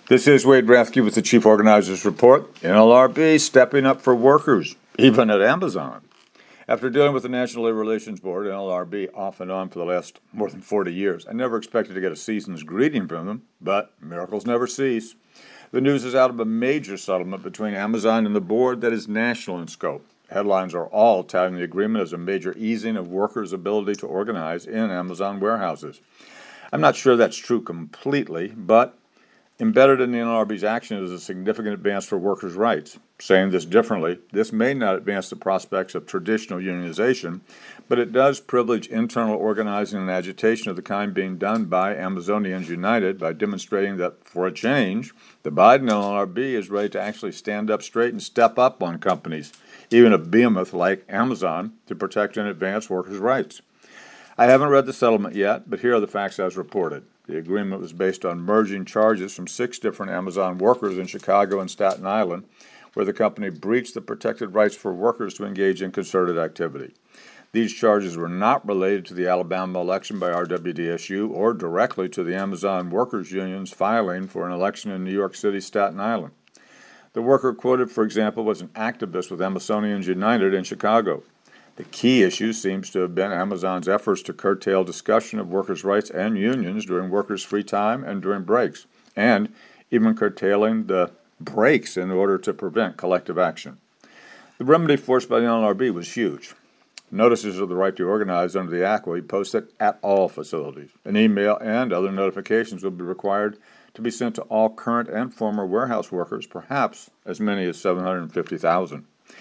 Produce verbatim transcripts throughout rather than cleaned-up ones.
This is Wade Rathke with the Chief Organizers Report. N L R B stepping up for workers, even at Amazon. After dealing with the National Labor Relations Board, N L R B, off and on for the last more than forty years, I never expected to get a season's greeting from them, but miracles never cease. The news is out of a major settlement between Amazon and the board that is national in scope. Headlines are all touting the agreement as a major easing of workers' ability to organize in Amazon warehouses. I'm not sure that's true completely, but embedded in the N L R B's action is a significant advance for workers' rights. Saying this differently, this may not advance the prospects of traditional unionization, but it does privilege internal organizing and agitation of the kind being done by Amazonians United by demonstrating that, for a change, the Biden N L R B is ready to actually stand up straight and step up on companies, even a behemoth like Amazon, to protect and advance workers' rights. I haven't read the settlement yet, but here are the facts as reported. The agreement was based on merging charges from six different Amazon workers in Chicago and Staten Island, where the company breached the protected rights for workers to engage in concerted activity. These charges were not related to the Alabama election by R W D S U or directly to the Amazon workers' unions filing for an election in New York City, Staten Island. The worker quoted, for example, was an activist with Amazonians United in Chicago. The key issue seems to have been Amazon's efforts to curtail discussion of workers' rights and unions during workers' free time and during breaks, and even curtailing the breaks in order to prevent collective action. The remedy forced by the N L R B was huge. Notices of the right to organize under the Act will be posted at all facilities. An email and other notifications will be required to be sent to all current and former warehouse workers, perhaps as many as seven hundred fifty thousand.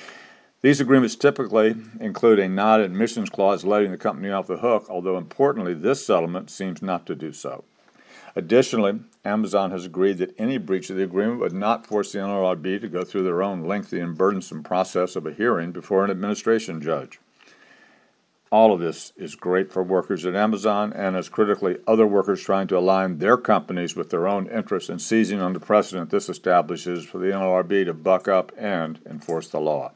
These agreements typically include a non-admissions clause letting the company off the hook, although importantly, this settlement seems not to do so. Additionally, Amazon has agreed that any breach of the agreement would not force the N L R B to go through their own lengthy and burdensome process of a hearing before an administration judge. All of this is great for workers at Amazon and, as critically, other workers trying to align their companies with their own interests and seizing on the precedent this establishes for the N L R B to buck up and enforce the law.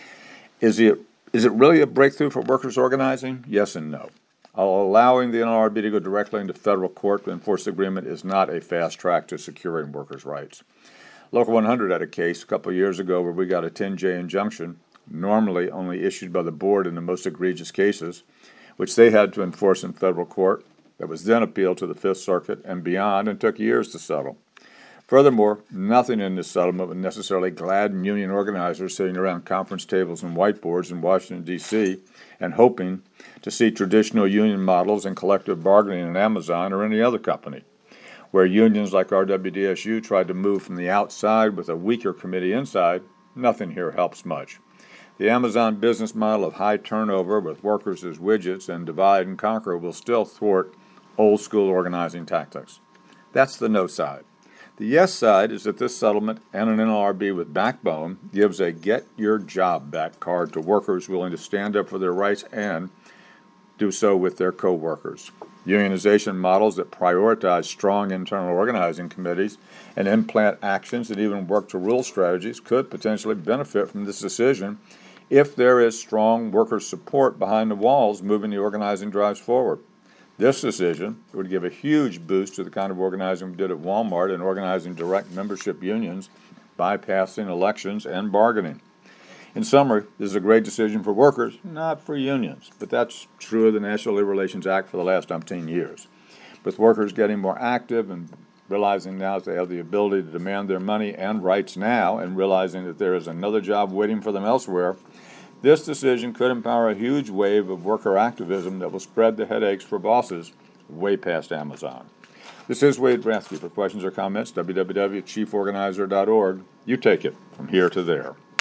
Is it, is it really a breakthrough for workers organizing? Yes and no. Allowing the N L R B to go directly into federal court to enforce the agreement is not a fast track to securing workers' rights. Local one hundred had a case a couple of years ago where we got a ten J injunction, normally only issued by the board in the most egregious cases, which they had to enforce in federal court, that was then appealed to the Fifth Circuit and beyond and took years to settle. Furthermore, nothing in this settlement would necessarily gladden union organizers sitting around conference tables and whiteboards in Washington, D C, and hoping to see traditional union models and collective bargaining in Amazon or any other company. Where unions like R W D S U tried to move from the outside with a weaker committee inside, nothing here helps much. The Amazon business model of high turnover with workers as widgets and divide and conquer will still thwart old-school organizing tactics. That's the no side. The yes side is that this settlement and an N L R B with backbone gives a get-your-job-back card to workers willing to stand up for their rights and do so with their co-workers. Unionization models that prioritize strong internal organizing committees and implant actions that even work to rule strategies could potentially benefit from this decision if there is strong worker support behind the walls moving the organizing drives forward. This decision would give a huge boost to the kind of organizing we did at Walmart and organizing direct membership unions, bypassing elections and bargaining. In summary, this is a great decision for workers, not for unions, but that's true of the National Labor Relations Act for the last umpteen years. With workers getting more active and realizing now that they have the ability to demand their money and rights now and realizing that there is another job waiting for them elsewhere, this decision could empower a huge wave of worker activism that will spread the headaches for bosses way past Amazon. This is Wade Rathke. For questions or comments, w w w dot chief organizer dot org. You take it from here to there.